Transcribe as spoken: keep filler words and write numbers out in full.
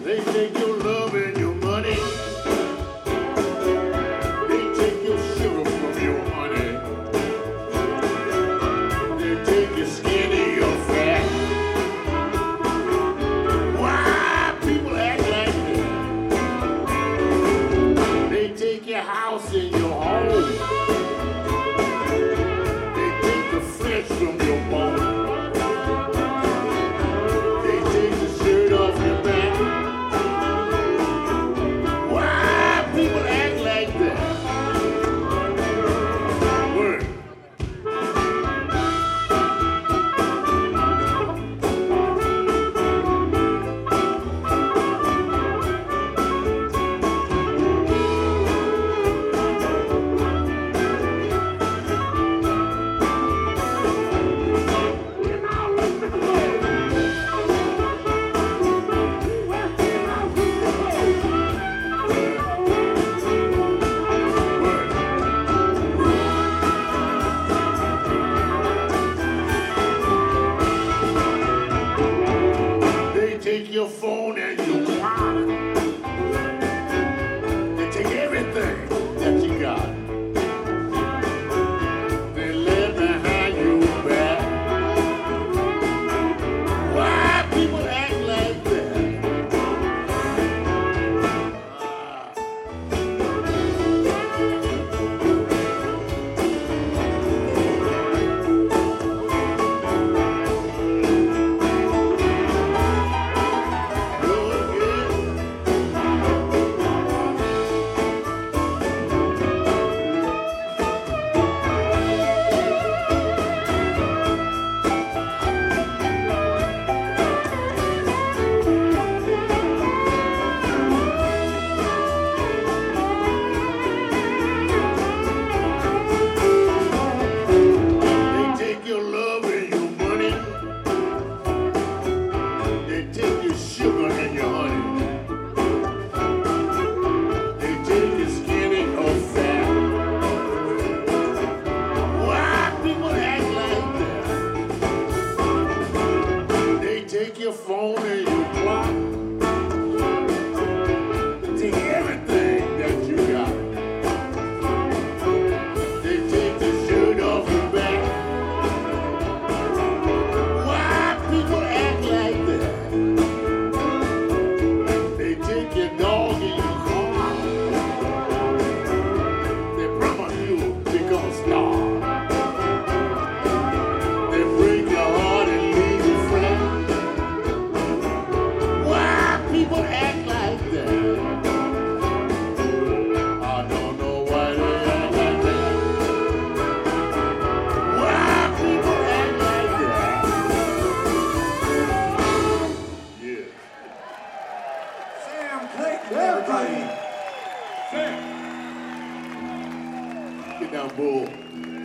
They take your love and your money. They take your sugar from your honey. They take your skin and your fat. Why people act like that? They take your house and your home. They take the flesh from your bone. They take the shirt off your back. Why people act like that? Word. They take your phone and your clock. They take everything that you got. They live behind your back. Why people act like that? They take your love and your money. They take your sugar and your honey. They take your skin and your fat. Why people act like that? They take your phone and your clock. They take everything that you got. They take the shirt off your back. Why people act like that? They take your dog and your car. They promise you they're gonna starve. They break your heart and leave you flat. Why people act like that? I don't know why they act like that. Why people act like that? Yeah. Sam Clayton, everybody. Get down, bull.